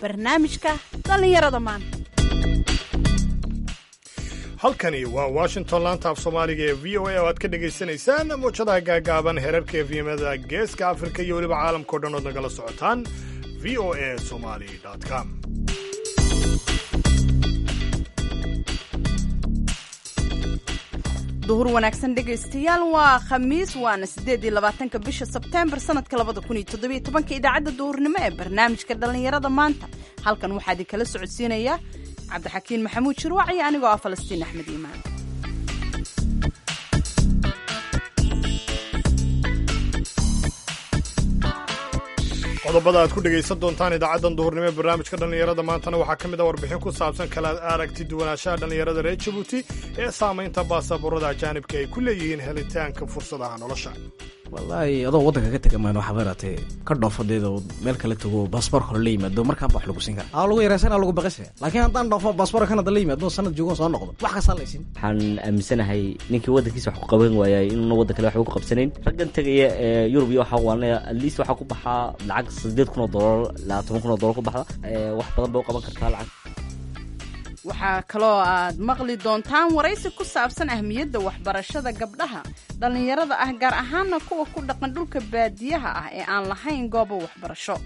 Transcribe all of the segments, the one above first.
barnaamijka dhallinyarada maanta. halkani waa washington laanta af soomaaliga ee v o a oo aad ka dhegaysanaysaan muujadaha gaagaaban herarka efyemada geeska afrika iyo weliba caalamkao dhan ood nagala socotaan v o a somali com. duhur wanaagsan dhegaystayaal, waa khamiis waana 28 bisha Sebteembar sanadka 2017. idaacadda duhurnimo ee barnaamijka dhallinyarada maanta halkan waxaa idin kala socodsiinaya cabdixakiin maxamuud shirwac iyo anigoo ah Falastiin Axmed Iimaan. qodobada aad ku dhegaysan doontaan idaacaddan duhurnimo ee barnaamijka dhallinyarada maantana waxaa ka mid ah warbixin ku saabsan kala aragti duwanaanshaha dhallinyarada reer Jabuuti ee saamaynta baasaboorada ajaanibka ay ku leeyihiin helitaanka fursadaha nolosha. wallaahi adoo waddanka ka tega maan waxaa baratay ka dhoofadeeda meel kale tago baasboor hore la yimaado markaan wax lagu siin karaa lagu yareysan lagu baqashay laakiin haddaan dhoofo baasboor Canada la yimaado sanad joogo soo noqdo wax ka salaysin. waxaan aaminsanahay ninkii waddankiisa wax ku qaban waayay inuu waddan kale wax ku qabsanayn raggan tagaya ee Yurub iyo waxa waanaya at least waxa ku baxaa lacag $8,000 ilaa $10,000 ku baxda wax badan bay u qaban kartaa lacag. waxaa kaloo aad maqli doontaan waraysi ku saabsan ahmiyadda waxbarashada gabdhaha dhallinyarada ah, gaar ahaana kuwa ku dhaqan dhulka baadiyaha ah ee aan lahayn goobo waxbarasho.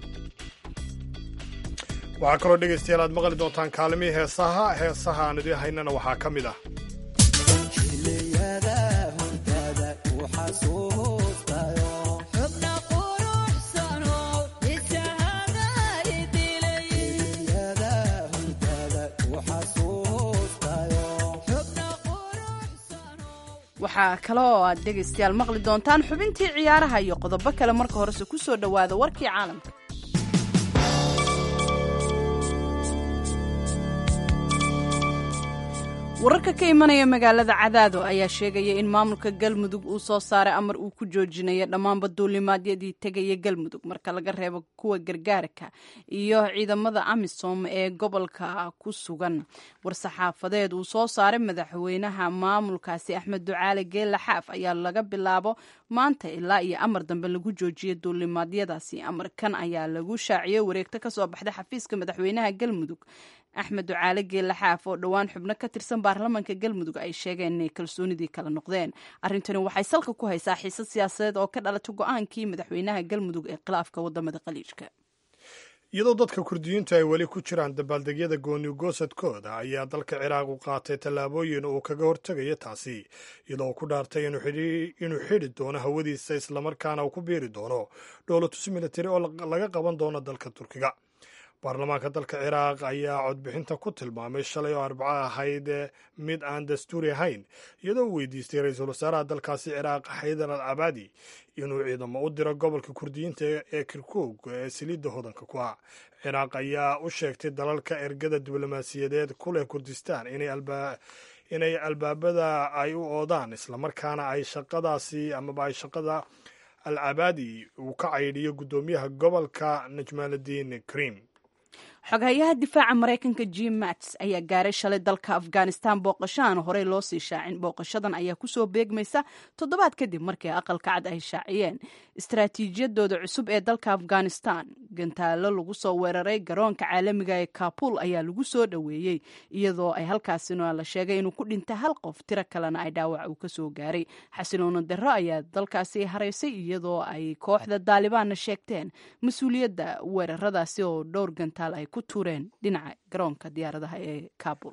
waxaa kaloo dhegaystayaal aad maqli doontaan kaalimihii heesaha aan idin haynana waxaa ka mid ah waxaa kaloo aad dhegaystayaal maqli doontaan xubintii ciyaaraha iyo qodobo kale. marka horese ku soo dhowaada warkii caalamka. wararka ka imanaya magaalada Cadaado ayaa sheegaya in maamulka Galmudug uu soo saaray amar uu ku joojinayo dhammaan duulimaadyadii tegaya Galmudug marka laga reebo kuwa gargaarka iyo ciidamada AMISOM ee gobolka ku sugan. war-saxaafadeed uu soo saaray madaxweynaha maamulkaasi Axmed Ducaale Geelle Xaaf ayaa laga bilaabo maanta ilaa iyo amar dambe lagu joojiyay duulimaadyadaasi. amarkan ayaa lagu shaaciyay wareegto ka soo baxday xafiiska madaxweynaha Galmudug Axmed Ducaale Geelle Xaaf oo dhowaan xubno ka tirsan baarlamaanka Galmudug ay sheegeen inay kalsoonidii kala noqdeen. arrintani waxay salka ku haysaa xiisad siyaasadeed oo ka dhalatay go'aankii madaxweynaha Galmudug ee khilaafka wadamada khaliijka. iyadoo dadka kurdiyiintu ay weli ku jiraan dabaaldegyada gooni-goosadkooda ayaa dalka Ciraaq u qaatay tallaabooyin uu kaga hortegayo taasi, iyadoo ku dhaartay inuu xidhi doono hawadiisa islamarkaana uu ku biiri doono dhoolatus militari oo laga qaban doono dalka Turkiga. baarlamaanka dalka Ciraaq ayaa codbixinta ku tilmaamay shalay oo Arbaco ahayd mid aan dastuuri ahayn, iyadoo uu weydiistay ra-iisul wasaaraha dalkaasi Ciraaq Xaydar al-Abadi inuu ciidamo u diro gobolka kurdiyiinta ee Kirkuk ee saliidda hodanka ku ah. Ciraaq ayaa u sheegtay dalalka ergada diblomaasiyadeed ku leh Kurdistaan inay albaabada ay u oodaan islamarkaana ay shaqada al-Abadi uu ka caydhiyo guddoomiyaha gobolka Najmaluddin Karim. xoghayaha difaaca Mareykanka Jim Mattis ayaa gaaray shalay dalka Afghanistan booqashaan horey loo sii shaacin. booqashadan ayaa kusoo beegmaysa toddobaad kadib markii aqalka cad ay shaaciyeen istaraatiijiyadooda cusub ee dalka Afghanistan. gantaalo lagu soo weeraray garoonka caalamiga ee Kabul ayaa lagu soo dhoweeyey, iyadoo ay halkaasina la sheegay inuu ku dhintay hal qof, tiro kalena ay dhaawac uu ka soo gaaray. xasiloona darro ayaa dalkaasi haraysay iyadoo ay kooxda Daalibaanna sheegteen mas-uuliyadda weeraradaasi oo dhowr gantaal ay ku tuureen dhinaca garoonka diyaaradaha ee Kabul.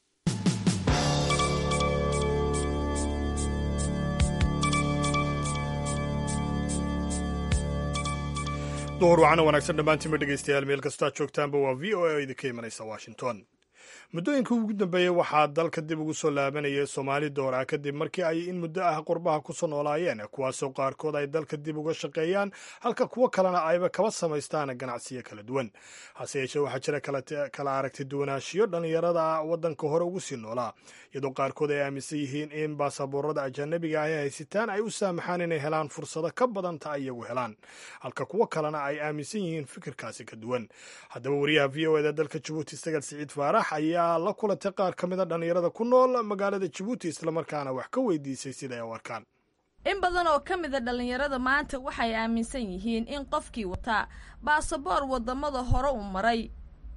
duhur wacana wanaagsan dhammaantiinba dhegaystayaal meel kastoo aad joogtaanba waa v o a oo idinka imanaysa Washington. muddooyinka ugu dambeeyey waxaa dalka dib ugu soo laabanayay Soomaali dooraa kadib markii ay in muddo ah qurbaha ku soo noolaayeen, kuwaasoo qaarkood ay dalka dib uga shaqeeyaan halka kuwo kalena ayba kaba samaystaan ganacsiyo kala duwan. hase yeeshee waxaa jira kala aragti duwanaanshiyo dhallinyarada waddanka hore ugu sii noolaa, iyadoo qaarkood ay aaminsan yihiin in baasaboorada ajanabiga ah ee haysitaan ay u saamaxaan inay helaan fursado ka badan ta iyagu helaan, halka kuwo kalena ay aaminsan yihiin fikirkaasi ka duwan. haddaba wariyaha v o eda dalka Jabuuti Sagal Siciid Faarax ayaa la kulantay qaar ka mid a dhallinyarada ku nool magaalada Jabuuti islamarkaana wax ka weydiisay sida ay u arkaan. in badan oo ka mida dhallinyarada maanta waxay aaminsan yihiin in qofkii wataa baasaboor wadamada hore u maray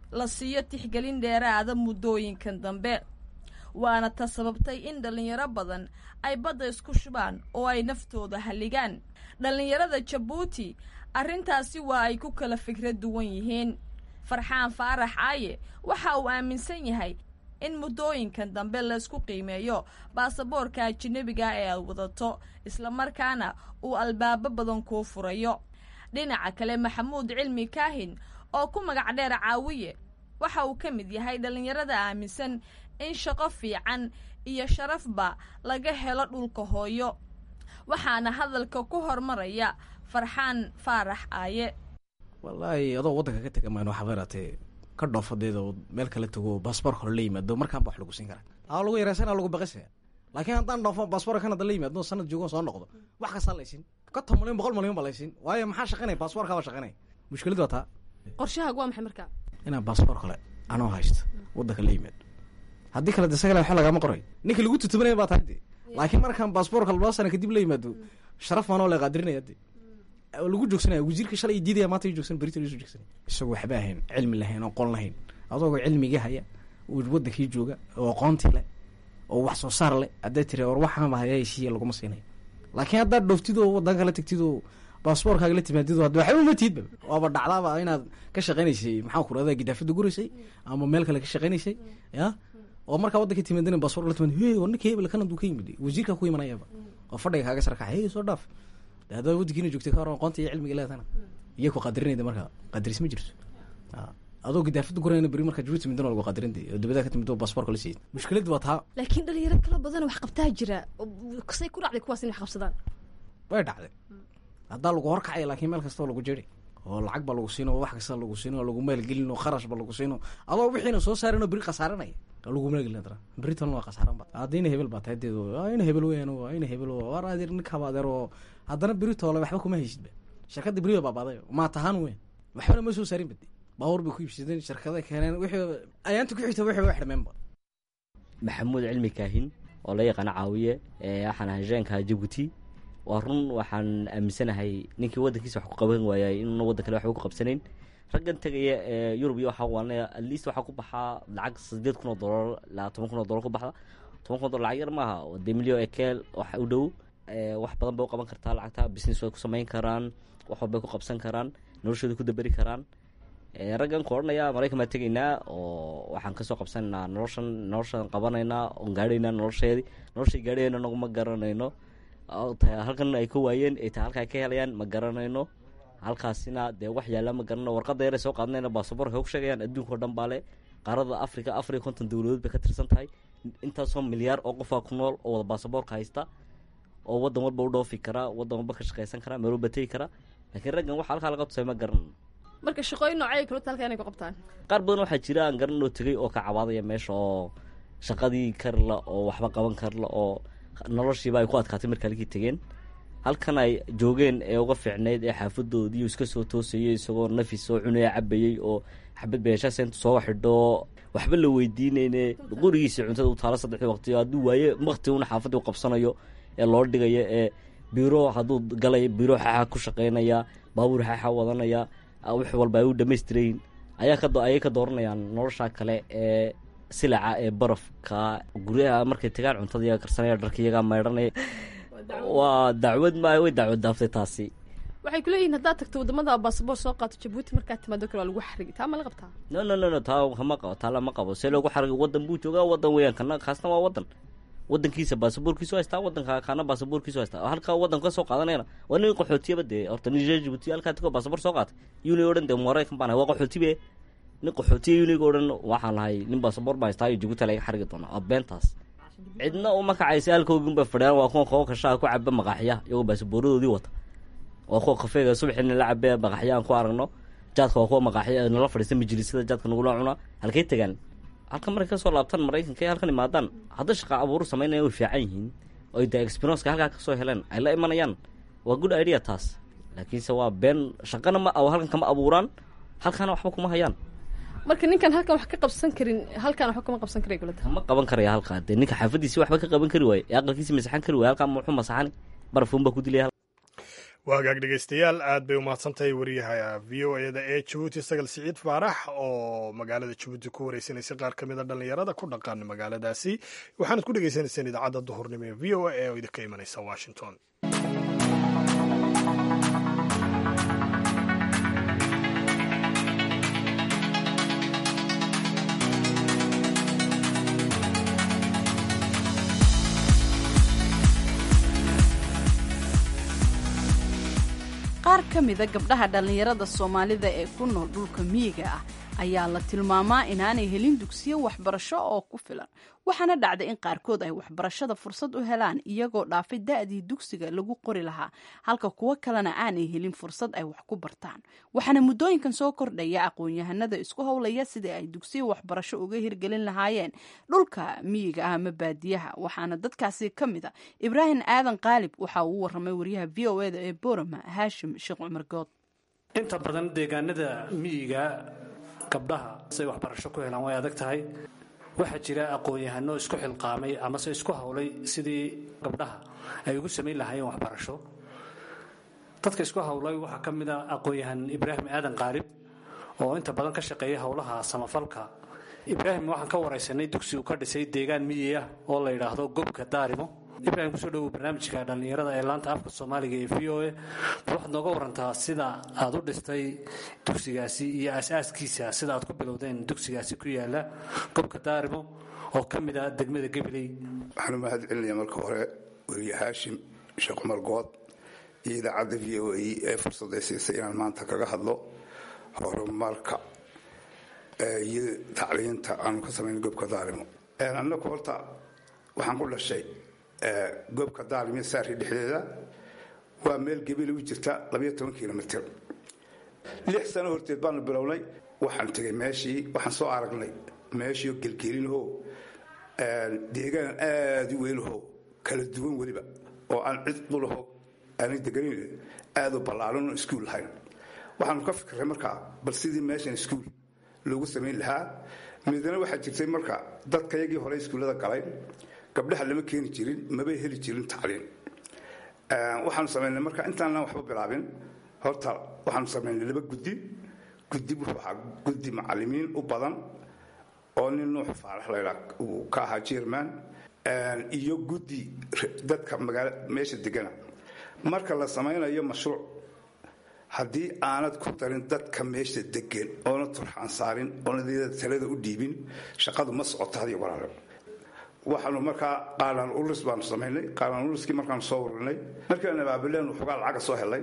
la siiyo tixgelin dheeraada muddooyinkan dambe waana ta sababtay in dhallinyaro badan ay badda isku shubaan oo ay naftooda halligaan dhallinyarada jabuuti arrintaasi waa ay ku kala fikrad duwan yihiin farxaan faarax aaye waxa uu aaminsan yahay in muddooyinkan dambe laysku qiimeeyo baasaboorka ajanabiga ee aad wadato islamarkaana uu albaabo badan kuu furayo dhinaca kale maxamuud cilmi kaahin oo ku magac dheer caawiye waxa uu ka mid yahay dhallinyarada aaminsan in shaqo fiican iyo sharafba laga helo dhulka hooyo waxaana hadalka ku hormaraya farxaan faarax aaye wallaahi adoo waddanka ka tega mayno xabeeraatee ka dhoofadeeda oo meel kala tago baasboorka hore la yimaado markaanba wax lagu siin karaa aa lagu yareysanaa lagu baqisaya laakiin haddaan dhoofo baasboorka kanada la yimaado sanad joogo soo noqdo wax kastaa laysiin 50 milyan 100 milyan ba laysiin waayo maxaa shaqaynaya baasboorkaaba shaqaynaya mushkiladu waa taa qorshahaagu waa maxay markaa inaan baasboor kale anoo haysto waddanka la yimaado haddii kale desagale waxa lagama qoray ninka lagu tutubanaya baa tahay dee laakiin markaan baasboorka 2 sano kadib la yimaado sharaf maanoo la qadirinaya dee lagu joogsanaya wasiirka shalay diidaya maanta ay joogsan baritan isu joogsan isagoo waxba ahayn cilmi lahayn oo qon lahayn adoo cilmiga haya oo wadankii jooga oo aqoonti leh oo wax soo saar leh hadda tiri war waxaan bahayay shiya lagu masinay laakiin hadda dhooftidoo wadanka la tagtidoo baasboorkaaga la timaadido hadda waxa uma tiidba waaba dhacdaaba inaad ka shaqeynaysay maxaa ku radaa gidaafada gureysay ama meel kale ka shaqeynaysay ya oo marka wadanka timaadina baasboor la timaad hey warna keebel kana duu ka yimid wasiirka ku imanayaba oo fadhiga kaaga sarka hey soo dhaaf هذا ودك إنه جوتك كارون قنتي علم قلات أنا ياكو قادرين إذا مركا قادر اسمه جرس هذا قد يفيد قرينا بري مركا جوت من دون القو قادرين دي دبدا كتم دو باسبور كل شيء مشكلة دوتها لكن اللي يركلا بدن وحقب تاجرة قصي يكون عليك واسين حق صدان وين عليه هذا لو قهرك عيل لكن مالك استوى لو جري والعقب لو سينو واحد كسر لو سينو لو مال قلنا خرج بلو سينو الله وحين سو صار إنه بري خسارنا لو مال قلنا ترى بري تلنا خسارنا بعد هذين هبل بعد هدي هين هبل وين وين هبل ورا هذي نكها درو haddana berito ole waxba kuma haysidba shirkadda beriba baabaaday ma tahaan weyn waxbana ma soo saarin badi baawar bay ku iibsadeen shirkada keeneen wixii ayaanta ku xigta wixii wax xirmeenba maxamuud cilmi kaahin oo la yaqaan caawiye waxaan hajeenka Djibouti waa run waxaan aaminsanahay ninkii wadankiisa wax ku qaban waayay inuu wadan kale wax ku qabsanayn raggan tagaya Yurub iyo waxa waanaya at least waxa ku baxaa lacag $8,000 ilaa $10,000 ku baxda $10,000 lacag yar maaha oo 2 milyan ekel wax u dhow wax badan bay u qaban kartaa lacagta business way ku samayn karaan wax walba ku qabsan karaan noloshooda ku dabari karaan raggan koornaya Mareykan ma tagaynaa oo waxaan ka soo qabsanaa noloshan qabanaynaa oo gaadhaynaa noloshii gaadhayna nagu ma garanayno halkan ay ku waayeen ay taa halka ay ka helayaan ma garanayno halkaasina dee wax yaala ma garanayno warqadda yar soo qaadnayna baasaboorka ku sheegayaan adduunka oo dhan baa leh qaarada Afrika 50 dawladood bay ka tirsan tahay intaas oo milyaar oo qof ku nool oo wada baasaboorka haysta oo wadan walba u dhoofi kara wadan walba ka shaqeysan kara meel walba tagi kara laakiin raggan waxa halka laga tusay ma garan marka shaqooyin noocay kala talka inay ku qabtaan qaar badan waxa jira aan garan oo tagay oo ka cabaadaya meesha oo shaqadii karla oo waxba qaban karla oo noloshiiba ay ku adkaatay marka ay tageen halkan ay joogeen ee uga fiicneed ee xaafadoodii iska soo toosayay isagoo nafis soo cunaya cabayay oo xabad beesha sent soo xidho waxba la weydiinayne qurigiisa cuntada u taala 3 waqti haduu waaye waqti uu xaafadu qabsanayo ee loo dhigayo ee biro haduu galay biro xaxa ku shaqeynaya baabuur xaxa wadanaya wax walba ay u dhameystireen ayaa ka dooranayaan nolosha kale ee silaca ee barafka guriga markay tagaan cuntada iyaga karsanaya dharka iyaga meedhanay waa dacwad ma way dacwad daaftay taasi waxay ku leeyihiin haddaad tagto wadamada baasaboor soo qaato Djibouti markaad timaado kale lagu xarigi taa ma la qabtaa no taa ma qabo taa lama qabo see lagu xarigi wadan buu joogaa wadan weeyaan kana khaasna waa wadankiisa baasaboorkiisu haystaa wadanka kana baasaboorkiisu haystaa halka wadan ka soo qaadanayna waa nin qaxootiba de horta Niger Djibouti halka tago baasaboor soo qaatay yuni oran de Mareykan baan waa qaxootibe nin qaxootiye yuni oran waxaan lahay nin baasaboor baa haystaa Djibouti laga xarigi doona abeentaas cidna uma kacaysa halkoogin ba fadhiyaan waa kuwa ka shaqo ku cabba maqaxiya iyagu baasaboordoodii wata waa kuwa kafeega subaxina la cabbe maqaxiyaan ku aragno jaadka waa kuwa maqaxiya nala fadhiista majlisada jaadka nagu la cuna halkay tagaan halka markay soo laabtaan Mareykanka halkan imaadaan hadda shaqo abuur sameynay oo fiican yihiin oo ay experience ka halka ka soo heleen ay la imanayaan waa good idea taas laakiin se waa been shaqana ma halkan kama abuuraan halkana waxba kuma hayaan marka ninkan halkan wax ka qabsan karin halkan wax kama qabsan karay gulada ma qaban karaya halka ninka xaafadiisa waxba ka qaban kari waay aqalkiisa masaxan kari waay halka muxuu masaxan barfuun ba ku dilay waa hagaag dhegeystayaal aad bay umahadsantahay wariyaha v o eda ee jabuuti sagal siciid faarax oo magaalada jabuuti ku wareysanaysay qaar ka mid a dhallinyarada ku dhaqan magaaladaasi waxaanad ku dhegeysanayseen idaacadda duhurnimo ee v o a oo idinka imanaysa washington. qaar ka mida gabdhaha dhallinyarada soomaalida ee ku nool dhulka miyiga ah ayaa la tilmaamaa inaanay helin dugsiyo waxbarasho oo ku filan, waxaana dhacda in qaarkood ay waxbarashada fursad u helaan iyagoo dhaafay da'dii dugsiga lagu qori lahaa, halka kuwo kalena aanay helin fursad ay wax ku bartaan. waxaana muddooyinkan soo kordhaya aqoon-yahanada isku howlaya sidii ay dugsiyo waxbarasho uga hirgelin lahaayeen dhulka miyiga ah ama baadiyaha. waxaana dadkaasi ka mid a ibraahim aadan qaalib, waxa uu warramay wariyaha v o eda ee boorama haashim sheekh cumar good. inta badan deegaanada miyiga gabdhaha say waxbarasho ku helaan way adag tahay. waxaa jira aqoon-yahano isku xilqaamay amase isku howlay sidii gabdhaha ay ugu samayn lahaayeen waxbarasho. dadka isku howlay waxaa ka mid a aqoon-yahan ibraahim aadan qaalib oo inta badan ka shaqeeya howlaha samafalka. ibraahim waxaan ka waraysanay dugsi uu ka dhisay deegaan miyi ah oo la yidhaahdo gobka daarimo. ibraahim kusoo dhawow barnaamijka dhallinyarada ee laanta afka soomaaliga ee v o a. waxaad nooga warantaa sida aad u dhistay dugsigaasi iyo aasaaskiisa, sida aad ku bilowdeen dugsigaasi ku yaala gobka daarimo oo ka mid ah degmada gabiley. waxaan u mahad celinayaa marka hore weriye haashim sheekh cumar good iyo idaacadda v o a ee fursadday siisay inaan maanta kaga hadlo horumarka iyo tacliinta aanu ka samayn gobka daarimo. annagu horta waxaan ku dhashay goobka daarimiyo saari dhexdeeda, waa meel gebile u jirta 12 kilomitr. 6 sano horteed baanu bilownay. waxaan tegay meeshii, waxaan soo aragnay meeshii gelgelinho deegaan aad u weynho kala duwan weliba oo aan cid dhulaho aanay deganin, aad u ballaaran oo iskuul lahayn. waxaanu ka fikray markaa bal sidii meeshan iskuul loogu samayn lahaa. midna waxaa jirtay marka dadkayagii hore iskuullada galay gabdhaha lama keeni jirin, mabay heli jirin tacliin. waxaanu samaynay marka intaanaan waxba bilaabin horta waxaanu samaynay 2 guddi. guddi wuxuu ahaa guddi macallimiin u badan oo nin nuux faarax laydhaa uu ka ahaa jerman, iyo guddi dadka magaala meesha degana. marka la samaynayo mashruuc, haddii aanad ku darin dadka meesha degan oona turxaan saarin oona talada u dhiibin, shaqadu ma socoto hadiyo walaalo. waxaanu markaa qaalaan ulis baanu samaynay. qaalaan uliskii markaanu soo ururinay, markaan abaabileen waxoogaa lacaga soo helay,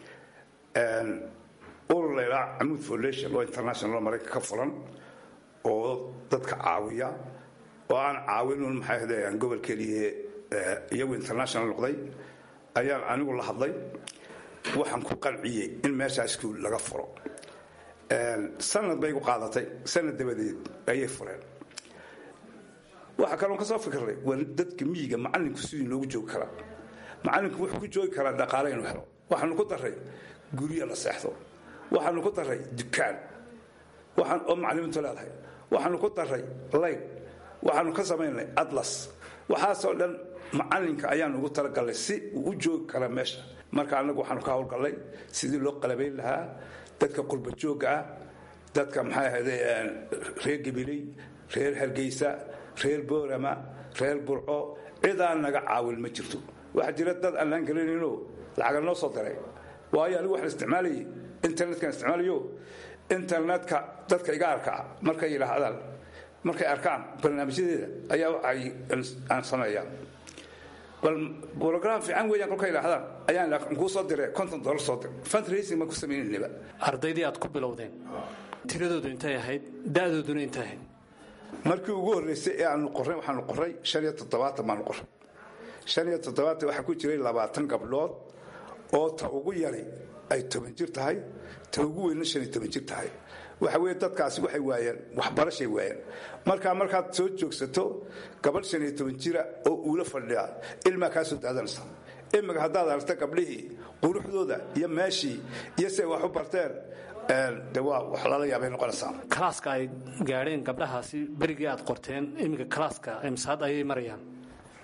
urur laydhaa camuud foundation oo international maraykanka ka furan oo dadka caawiya oo aan caawinun maxay hadayaan gobol keliya iyagu international noqday, ayaan anigu la hadlay. waxaan ku qanciyey in meeshaa iskuul laga furo. sanad bay igu qaadatay, sanad dabadeed ayay fureen. waxaa kaloon ka soo fikirnay waa dadka miyiga macallinku sidii loogu joogi karaa. macallinku wuxuu ku joogi karaa dhaqaale inuu helo. waxaanu ku daray guryo la seexdo, waxaanu ku daray dukaan oo macallimiintu leedahay, waxaanu ku daray layd, waxaanu ka samaynay atlas. waxaasoo dhan macallinka ayaan ugu talagalnay si uu u joogi kara meesha. marka annagu waxaanu ka howlgallay sidii loo qalabayn lahaa dadka qurba joogga ah, dadka maxay ahayde reer gabiley, reer hargeysa, reer boorama, reer burco. cidaan naga caawin ma jirto. waxaa jira dad aan laan garanayno lacaga noo soo diray, waayo anigu waxaan isticmaalayay internetkan isticmaalayo. internetka dadka iga arkaa markay yidhaahdaan, markay arkaan barnaamijyadeeda ayaa waxay aan sameeyaa bal brogram fiican weeyaan kolkay yidhaahdaan ayaan kuu soo diray $50 soo dir. fundraising ma ku samaynayniba. ardaydii aad ku bilowdeen tiradoodu intay ahayd, da'dooduna intay ahayd? markii ugu horreysay ee aanu qorray waxaanu qorray 75 baanu qorray. 75 waxaa ku jiray 20 gabdhood oo ta ugu yari ay 10 jir tahay, ta ugu weynna 15 jir tahay. waxa weeye dadkaasi waxay waayeen waxbarashay waayeen. markaad soo joogsato gabadh 15 jira oo uula fadhiya ilmaa kaa soo daadanaysa. imika haddaad aragta gabdhihii quruxdooda iyo meeshii iyo say wax u barteen, de waa wax lala yaabay noqonaysaa. kalaaska ay gaadheen gabdhahaasi berigii aad qorteen, iminka kalaaska imsaad ayay marayaan?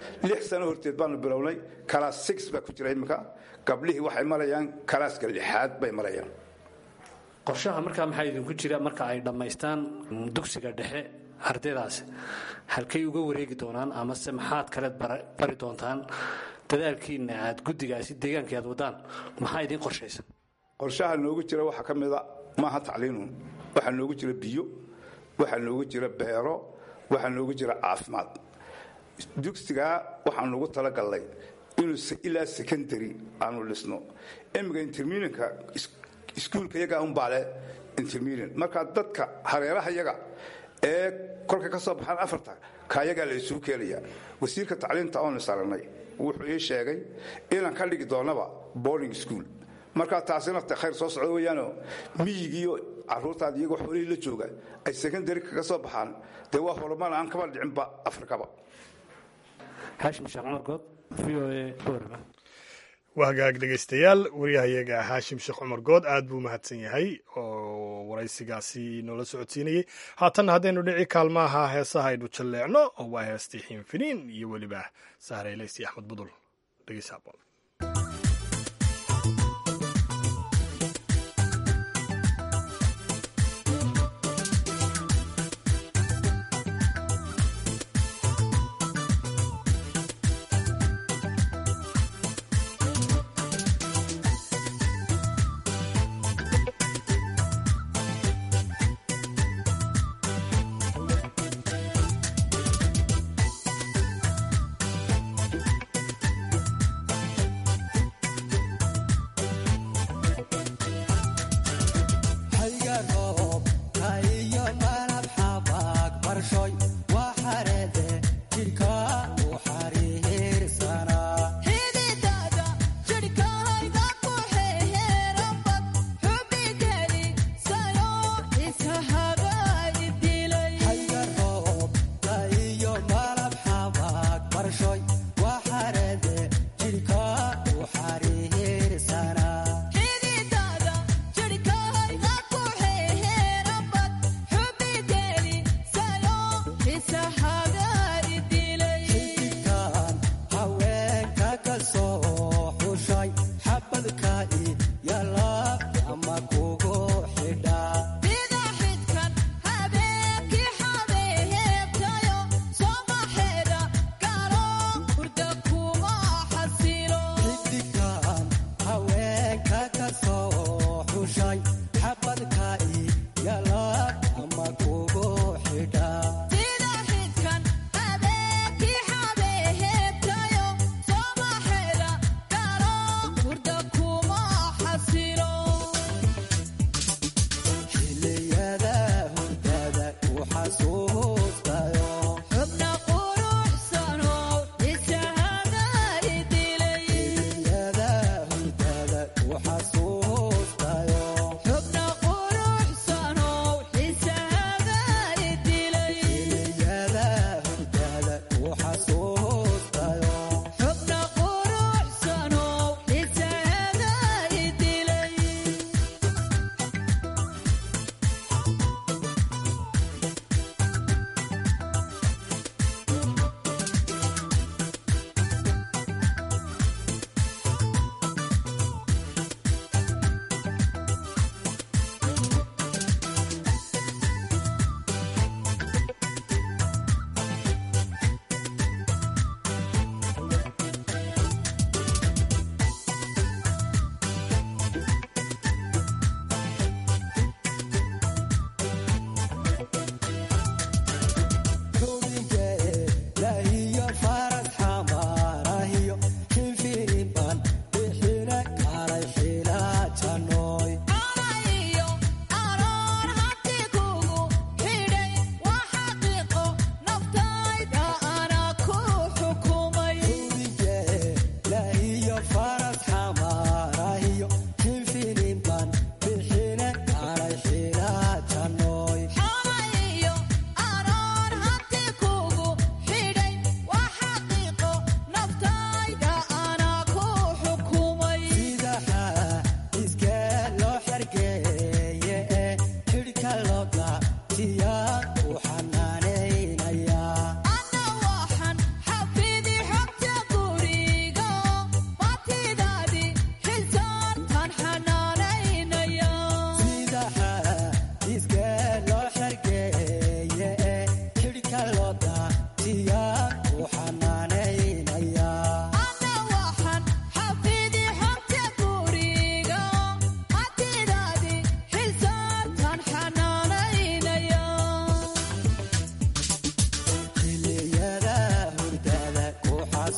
6 sano horteed baanu bilownay class 6 baa ku jira iminka gabdhihii waxay marayaan kalaaska 6aad bay marayaan qorshaha markaa maxaa idinku jira marka ay dhammaystaan dugsiga dhexe ardaydaasi halkay uga wareegi doonaan amase maxaad kaleed bari doontaan dadaalkiina aad guddigaasi deegaankii aad wadaan maxaa idiin qorshaysan qorshaha noogu jira waxaa ka mida maaha tacliinuun waxaa noogu jira biyo waxaa noogu jira beero waxaa noogu jira caafimaad dugsigaa waxaan ugu talagalnay inuu ilaa secondary aanu dhisno imiga intermedianka iskuulka yagaa unbaale intermedian markaa dadka hareeraha yaga ee kolka ka soo baxaan afarta kaayagaa la isugu keenaya wasiirka tacliinta oonu saranay wuxuu ii sheegay inaan ka dhigi doonaba boarding school markaa taasina khayr soo socdo weeyaanoo miyigiiyo carruurtaada iyagoo xoolihii la jooga ay secondary kaga soo baxaan dee waa horumar aan kaba dhicinba afrikaba haashim sheekh cumar good v o a boorama waa hagaag dhegaystayaal wariyahayaga haashim sheekh cumar good aad buu mahadsan yahay oo waraysigaasi noola socodsiinayey haatanna haddaynu dhici kaalmaha heesaha aynu jalleecno oo waa heestii xiinfiniin iyo weliba sahraylaysi axmed budul dhegeysaabon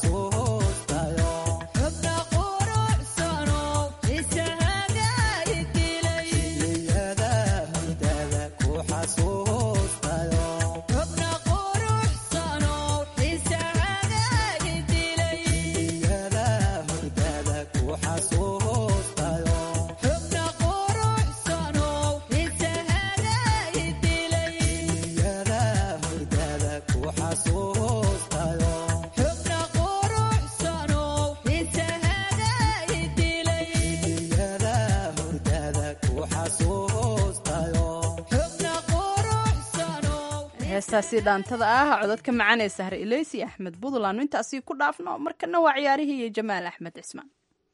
heestaasi dhaantada ah codadka macaan ee sahre ilays iyo axmed buntland intaasi ku dhaafno markana waa ciyaarihii iyo jamaal axmed cismaan.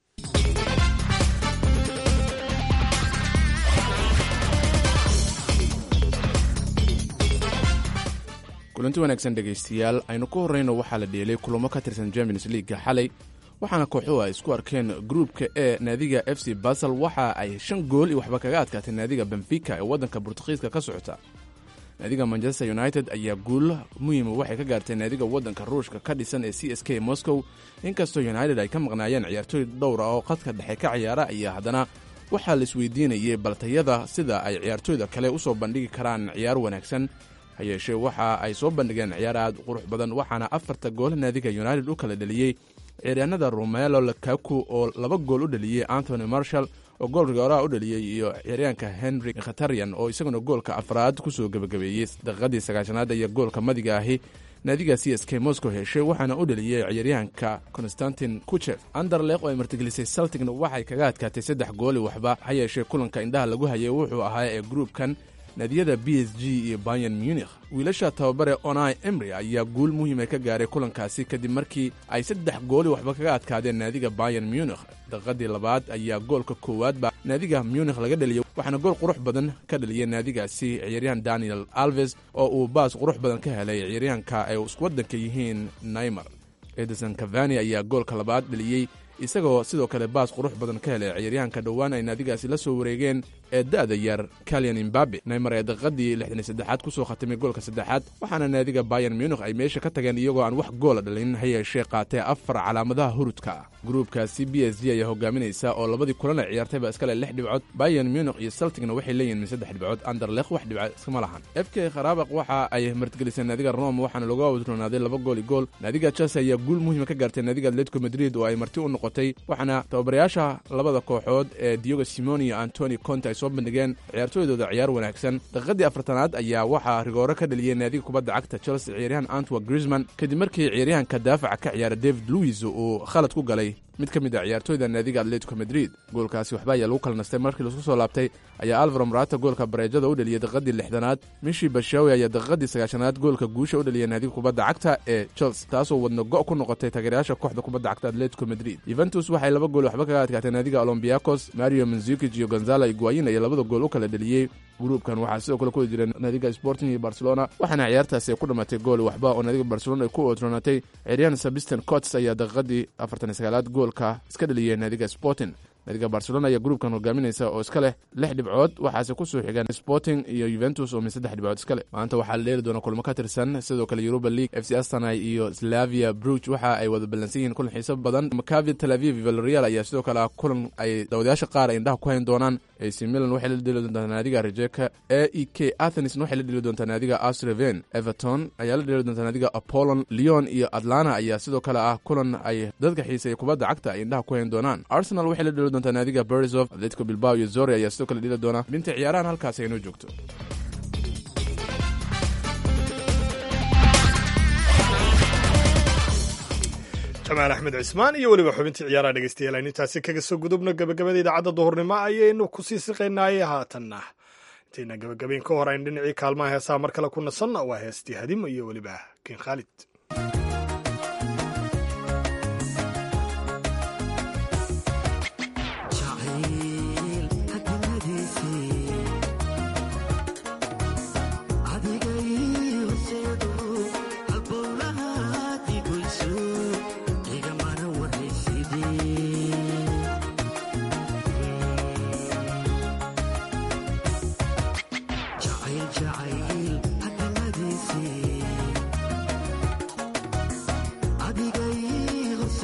kulanti wanaagsan dhegaystayaal aynu ku horrayno waxaa la dheelay kulamo ka tirsan Champions League xalay waxaana kooxuhu ay isku arkeen gruupka ee naadiga FC Basel waxa ay 5 gool iyo waxba kaga adkaatay naadiga Benfica ee waddanka Boortaqiiska ka socota. naadiga Manchester United ayaa guul muhiim waxay ka gaartay naadiga waddanka Ruushka ka dhisan ee CSKA Moscow inkastoo United ay ka maqnaayeen ciyaartooy dhowr ah oo qadka dhexe ka ciyaara ayaa haddana waxaa la isweydiinayay baltayada sida ay ciyaartooyda kale u soo bandhigi karaan ciyaar wanaagsan hayeeshee waxa ay soo bandhigeen ciyaar aad qurux badan waxaana 4 gool naadiga United u kala dhaliyay ciyaaryahanada Romelu Lukaku oo 2 gool u dhaliyay Anthony Martial oo goolka hore u dhaliyay iyo ciyaaryahanka Henry Mkhitaryan oo isaguna goolka afraad ku soo gabagabeeyay daqiiqadii 9aad iyo goolka madiga ahi naadiga CSKA Moscow heshay waxaana u dhaliyay ciyaaryahanka Konstantin Kuchev. Anderlecht oo ay martigelisay Celtic waxay kaga adkaatay 3 gool waxba hayeeshee kulanka indhaha lagu hayay wuxuu ahaa ee groupkan naadiyada PSG iyo Bayern Munich. wiilasha tababare Unai Emery ayaa guul muhiim ah ka gaaray kulankaasi kadib markii ay 3 gool waxba kaga adkaadeen naadiga Bayern Munich. daqiiqadii labaad ayaa goolka koowaad ba naadiga Munich laga dhaliyay waxaana gool qurux badan ka dhaliyay naadigaasi ciyaaryahan Daniel Alves oo uu baas qurux badan ka helay ciyaaryahanka ay isku wadanka yihiin Neymar. Edinson Cavani ayaa goolka labaad dhaliyay isagoo sidoo kale baas qurux badan ka helay ciyaaryahanka dhowaan ay naadigaasi la soo wareegeen ee da'da yar Kylian Mbappe. Neymar ee daqiiqadii 63aad ku soo khatimay goolka saddexaad waxaana naadiga Bayern Munich ay meesha ka tageen iyagoo aan wax gool dhalin hayeeshee qaatay 4 calaamadaha hurudka. gruupkaasi PSG ayaa hogaaminaysa oo labadii kulan ay ciyaartayba iska leh 6 dhibcood. Bayern Munich iyo Celticna waxay leeyihiin 3 dhibcood. Anderlecht wax dhibcood iskama lahan. FK Qarabaq waxa ay martigelisay naadiga Roma waxaana lagu awdronaaday 2 gool iyo gool. naadiga Chelsea ayaa guul muhiim ka gaartay naadiga Atletico Madrid oo ay marti u noqotay waxaana tababarayaasha labada kooxood ee Diego Simeone iyo Antonio Conte ay soo bandhigeen ciyaartooydooda ciyaar wanaagsan. daqiiqadii 4aad ayaa waxaa rigooro ka dhaliyay naadiga kubadda cagta Chelsea ciyaaryahan Antoine Griezmann kadib markii ciyaaryahanka daafaca ka ciyaara David Luiz uu khalad ku galay mid ka mid ah ciyaartooyda naadiga Atletico Madrid. goolkaasi waxba ayaa lagu kala nastay markii la isku soo laabtay ayaa Alvaro Morata goolka bareejada u dhaliyay daqiiqadii 6aad. Michy Batshuayi ayaa daqiiqadii 9aad goolka guusha u dhaliyay naadiga kubadda cagta ee Chelsea taasoo wadno go' ku noqotay taageerayaasha kooxda kubadda cagta Atletico Madrid. Juventus waxay 2 gool waxba kaga adkaatay naadiga Olympiacos. Mario Mandzukic iyo Gonzalo Higuain ayaa 2 gool u kala dhaliyay. gruupkan waxaa sidoo kale ku jira naadiga Sporting iyo Barcelona waxaana ciyaartaasi ku dhamatay gool waxba oo naadiga Barcelona ay ku oodronatay. ciyaaryahan Sebastian Coates ayaa daqiiqadii 49aad goolka iska dhaliyay naadiga Sporting. naadiga Barcelona ayaa gruupkan hogaaminaysa oo iska leh 6 dhibcood waxaase ku soo xigaan Sporting iyo Juventus oo 3 dhibcood iska leh. maanta waxaa la dheeli doona kulamo ka tirsan sidoo kale Europa League. FC Astana iyo Slavia Bruges waxa ay wada balansan yihiin kulan xiiso badan. Maccabi Tel Aviv iyo Villarreal ayaa sidoo kale kulan ay dawadayaasha qaar ay indhaha ku hayn doonaan. AC Milan waxay la dheeli doontaa naadiga Rijeka. AEK Athens waxay la dheeli doontaa naadiga Astana. Everton ayaa la dheeli doontaa naadiga Apollon. Lyon iyo Atlanta ayaa sidoo kale kulan ay dadka xiiseeya kubadda cagta ay indhaha ku hayn doonaan. Arsenal waxay la dheeli doontaa naadiga Borisov. Atletico Bilbao iyo Zorya ayaa sidoo kale dhili doona. binta ciyaarahan halkaas ay inoo joogto. jamaal axmed cismaan iyo weliba xubintii ciyaaraha dhegeystayaal aynu intaasi kaga soo gudubno gabagabada idaacadda duhurnimo ayaynu kusii siqaynaaye haatanna intayna gabagabayn ka hor aynu dhinacii kaalmaha heesaha mar kale ku nasanna waa heestii hadimo iyo weliba King Khalid.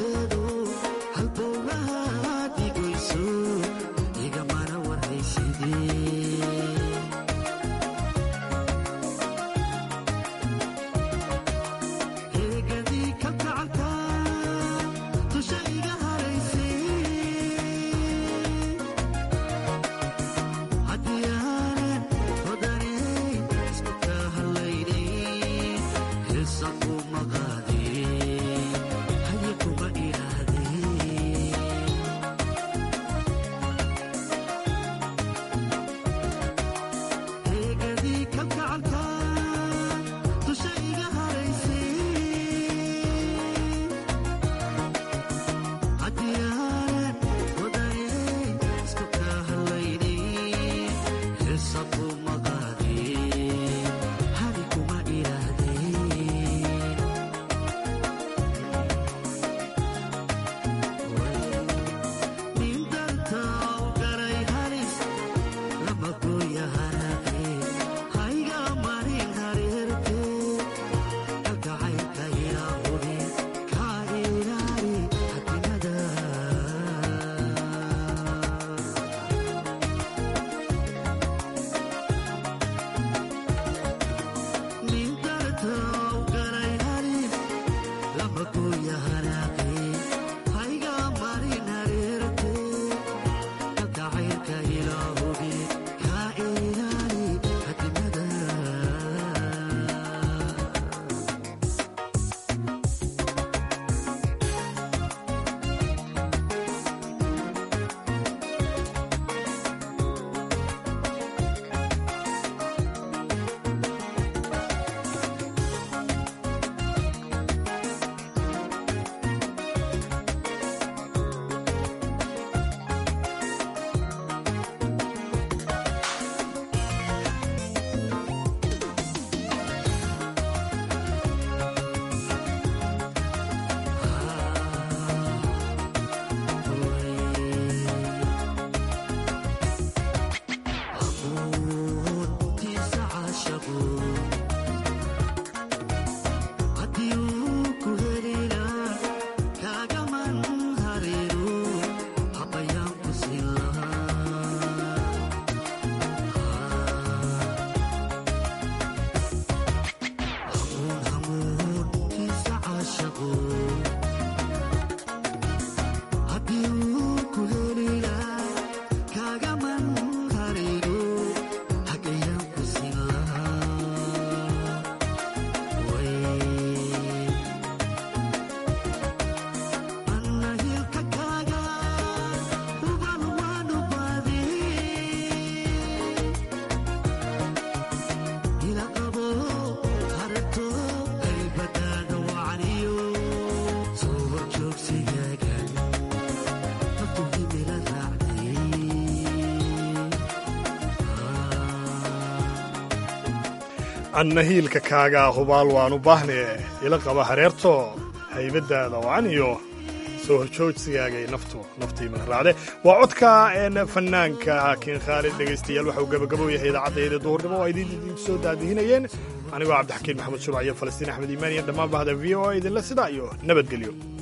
anna hiilka kaagaa hubaal waanu baahne ila qaba hareerto haybadaada wacan iyo soo horjoogsigaagay naftiimana raacde waa codka fanaanka kiin khaalid dhegaystayaal waxa uu gabagabo yahay idaacaddaeeda duhurnimo oo idin soo daadihinayeen anigoo cabdixakiin maxamed shurc iyo falastiin axmed iimaan iyo dhammaan bahda v o a idinle sidaa iyo nabadgelyo